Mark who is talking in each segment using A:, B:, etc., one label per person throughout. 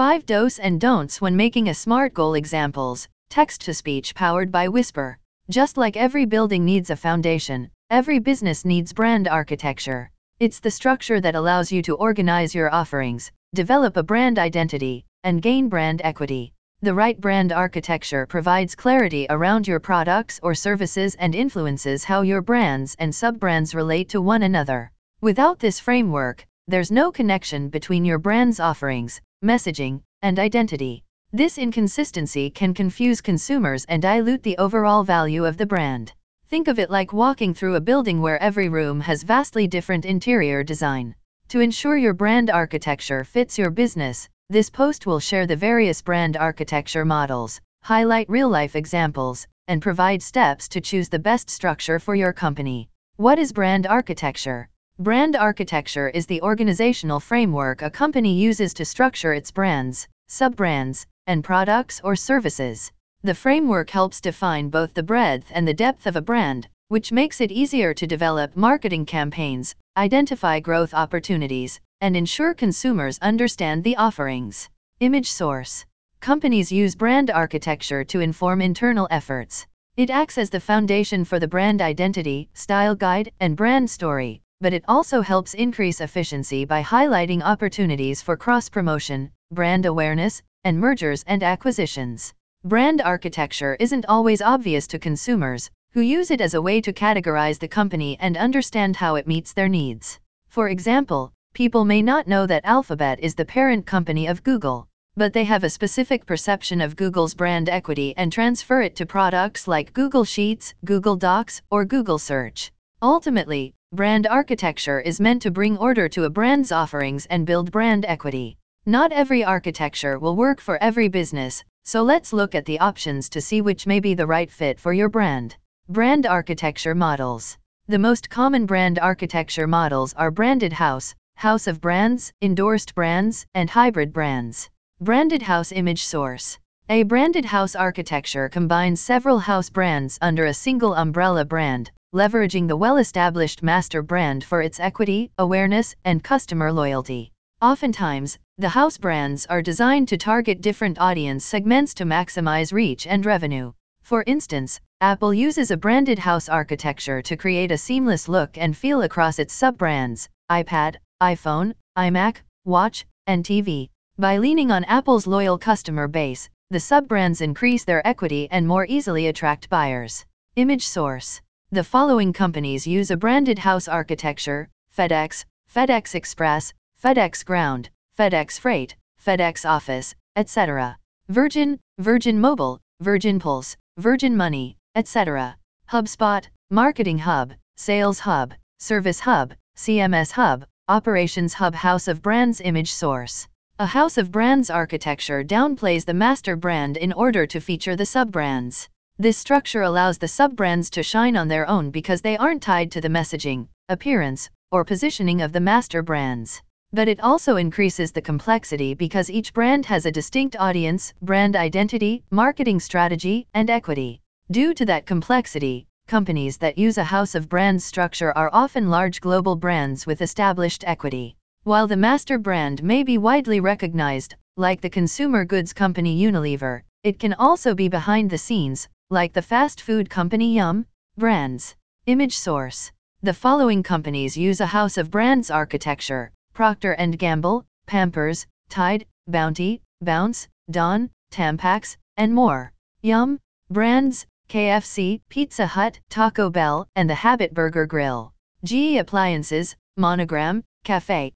A: 5 Do's and Don'ts when making a SMART goal. Examples: text-to-speech powered by Whisper. Just like every building needs a foundation, every business needs brand architecture. It's the structure that allows you to organize your offerings, develop a brand identity, and gain brand equity. The right brand architecture provides clarity around your products or services and influences how your brands and sub-brands relate to one another. Without this framework, there's no connection between your brand's offerings, messaging, and identity. This inconsistency can confuse consumers and dilute the overall value of the brand. Think of it like walking through a building where every room has vastly different interior design. To ensure your brand architecture fits your business, this post will share the various brand architecture models, highlight real-life examples, and provide steps to choose the best structure for your company. What is brand architecture? Brand architecture is the organizational framework a company uses to structure its brands, sub-brands, and products or services. The framework helps define both the breadth and the depth of a brand, which makes it easier to develop marketing campaigns, identify growth opportunities, and ensure consumers understand the offerings. Image source. Companies use brand architecture to inform internal efforts. It acts as the foundation for the brand identity, style guide, and brand story, but it also helps increase efficiency by highlighting opportunities for cross-promotion, brand awareness, and mergers and acquisitions. Brand architecture isn't always obvious to consumers, who use it as a way to categorize the company and understand how it meets their needs. For example, people may not know that Alphabet is the parent company of Google, but they have a specific perception of Google's brand equity and transfer it to products like Google Sheets, Google Docs, or Google Search. Ultimately, brand architecture is meant to bring order to a brand's offerings and build brand equity. Not every architecture will work for every business, so let's look at the options to see which may be the right fit for your brand. Brand architecture models. The most common brand architecture models are branded house, house of brands, endorsed brands, and hybrid brands. Branded house image source. A branded house architecture combines several house brands under a single umbrella brand, leveraging the well-established master brand for its equity, awareness, and customer loyalty. Oftentimes, the house brands are designed to target different audience segments to maximize reach and revenue. For instance, Apple uses a branded house architecture to create a seamless look and feel across its sub-brands, iPad, iPhone, iMac, Watch, and TV. By leaning on Apple's loyal customer base, the sub-brands increase their equity and more easily attract buyers. Image source. The following companies use a branded house architecture: FedEx, FedEx Express, FedEx Ground, FedEx Freight, FedEx Office, etc. Virgin, Virgin Mobile, Virgin Pulse, Virgin Money, etc. HubSpot, Marketing Hub, Sales Hub, Service Hub, CMS Hub, Operations Hub. House of Brands image source. A house of brands architecture downplays the master brand in order to feature the sub-brands. This structure allows the sub-brands to shine on their own because they aren't tied to the messaging, appearance, or positioning of the master brands. But it also increases the complexity because each brand has a distinct audience, brand identity, marketing strategy, and equity. Due to that complexity, companies that use a house of brands structure are often large global brands with established equity. While the master brand may be widely recognized, like the consumer goods company Unilever, it can also be behind the scenes, like the fast food company Yum! Brands. Image source. The following companies use a house of brands architecture: Procter & Gamble, Pampers, Tide, Bounty, Bounce, Dawn, Tampax, and more. Yum! Brands, KFC, Pizza Hut, Taco Bell, and the Habit Burger Grill. GE Appliances, Monogram, Cafe,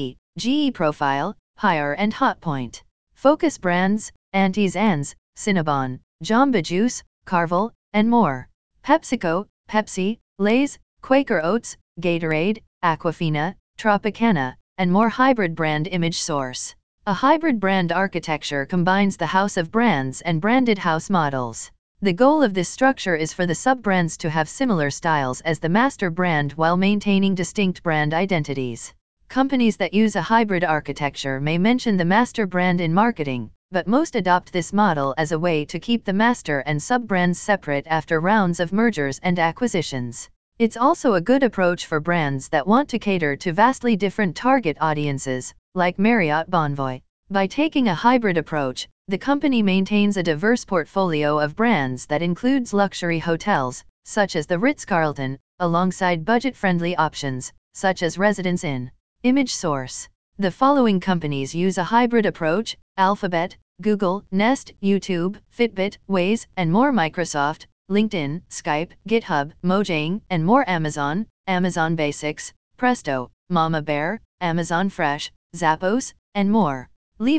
A: GE Profile, Haier and Hotpoint. Focus Brands, Aunties Anne's, Cinnabon, Jamba Juice, Carvel, and more. PepsiCo, Pepsi, Lay's, Quaker Oats, Gatorade, Aquafina, Tropicana, and more. Hybrid brand image source. A hybrid brand architecture combines the house of brands and branded house models. The goal of this structure is for the sub-brands to have similar styles as the master brand while maintaining distinct brand identities. Companies that use a hybrid architecture may mention the master brand in marketing, but most adopt this model as a way to keep the master and sub-brands separate after rounds of mergers and acquisitions. It's also a good approach for brands that want to cater to vastly different target audiences, like Marriott Bonvoy. By taking a hybrid approach, the company maintains a diverse portfolio of brands that includes luxury hotels, such as the Ritz-Carlton, alongside budget-friendly options, such as Residence Inn. Image source. The following companies use a hybrid approach: Alphabet, Google, Nest, YouTube, Fitbit, Waze, and more. Microsoft, LinkedIn, Skype, GitHub, Mojang, and more. Amazon, Amazon Basics, Presto, Mama Bear, Amazon Fresh, Zappos, and more.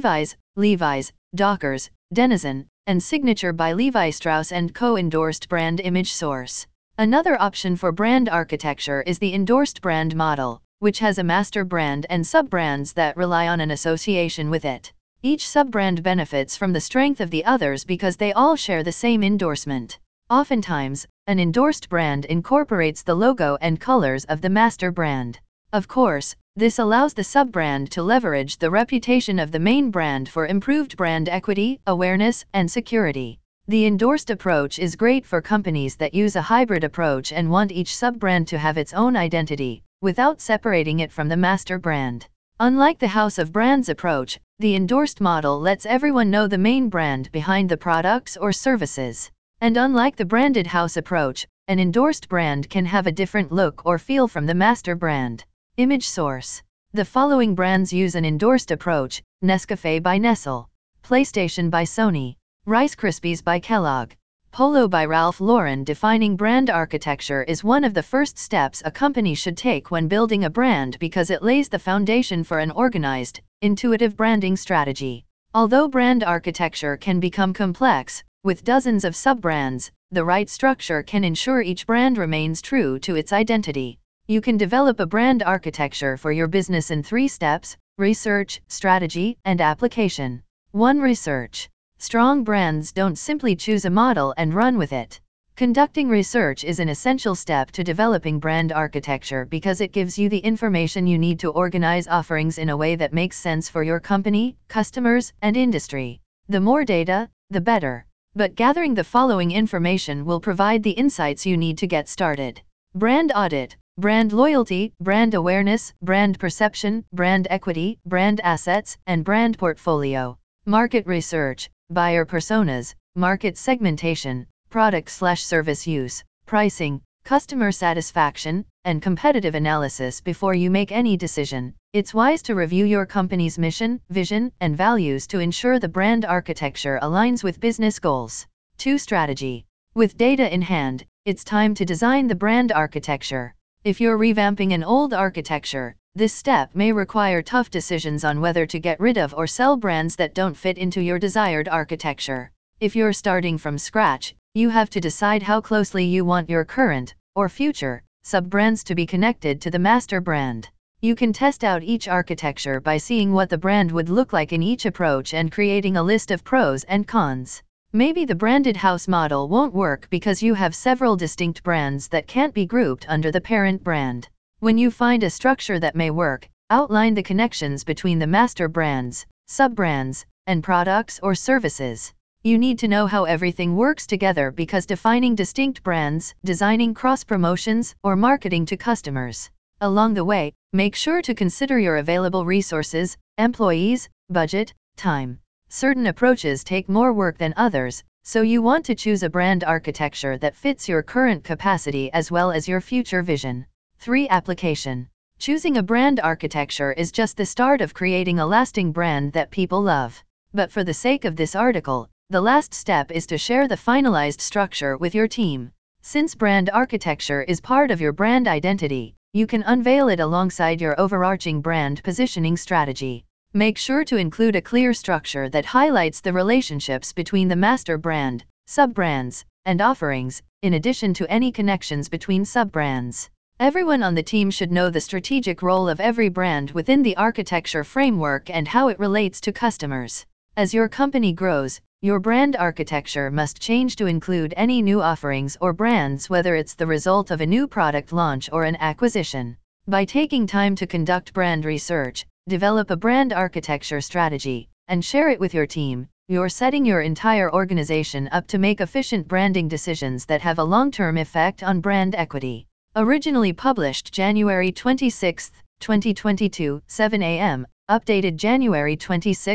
A: Levi's, Dockers, Denizen, and Signature by Levi Strauss & Co. Endorsed brand. Image source. Another option for brand architecture is the endorsed brand model, which has a master brand and sub-brands that rely on an association with it. Each sub-brand benefits from the strength of the others because they all share the same endorsement. Oftentimes, an endorsed brand incorporates the logo and colors of the master brand. Of course, this allows the sub-brand to leverage the reputation of the main brand for improved brand equity, awareness, and security. The endorsed approach is great for companies that use a hybrid approach and want each sub-brand to have its own identity, without separating it from the master brand. Unlike the house of brands approach, the endorsed model lets everyone know the main brand behind the products or services. And unlike the branded house approach, an endorsed brand can have a different look or feel from the master brand. Image source. The following brands use an endorsed approach: Nescafé by Nestle, PlayStation by Sony, Rice Krispies by Kellogg, Polo by Ralph Lauren. Defining brand architecture is one of the first steps a company should take when building a brand because it lays the foundation for an organized, intuitive branding strategy. Although brand architecture can become complex, with dozens of sub-brands, the right structure can ensure each brand remains true to its identity. You can develop a brand architecture for your business in 3 steps: research, strategy, and application. 1. Research. Strong brands don't simply choose a model and run with it. Conducting research is an essential step to developing brand architecture because it gives you the information you need to organize offerings in a way that makes sense for your company, customers, and industry. The more data, the better. But gathering the following information will provide the insights you need to get started. Brand audit, brand loyalty, brand awareness, brand perception, brand equity, brand assets, and brand portfolio. Market research, buyer personas, market segmentation, product/service use, pricing, customer satisfaction, and competitive analysis. Before you make any decision, it's wise to review your company's mission, vision, and values to ensure the brand architecture aligns with business goals. 2. Strategy. With data in hand, it's time to design the brand architecture. If you're revamping an old architecture, this step may require tough decisions on whether to get rid of or sell brands that don't fit into your desired architecture. If you're starting from scratch, you have to decide how closely you want your current, or future, sub-brands to be connected to the master brand. You can test out each architecture by seeing what the brand would look like in each approach and creating a list of pros and cons. Maybe the branded house model won't work because you have several distinct brands that can't be grouped under the parent brand. When you find a structure that may work, outline the connections between the master brands, sub-brands, and products or services. You need to know how everything works together because defining distinct brands, designing cross-promotions, or marketing to customers. Along the way, make sure to consider your available resources, employees, budget, time. Certain approaches take more work than others, so you want to choose a brand architecture that fits your current capacity as well as your future vision. 3. Application. Choosing a brand architecture is just the start of creating a lasting brand that people love. But for the sake of this article, the last step is to share the finalized structure with your team. Since brand architecture is part of your brand identity, you can unveil it alongside your overarching brand positioning strategy. Make sure to include a clear structure that highlights the relationships between the master brand, sub-brands, and offerings, in addition to any connections between sub-brands. Everyone on the team should know the strategic role of every brand within the architecture framework and how it relates to customers. As your company grows, your brand architecture must change to include any new offerings or brands, whether it's the result of a new product launch or an acquisition. By taking time to conduct brand research, develop a brand architecture strategy, and share it with your team, you're setting your entire organization up to make efficient branding decisions that have a long-term effect on brand equity. Originally published January 26, 2022, 7 a.m., updated January 26,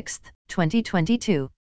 A: 2022.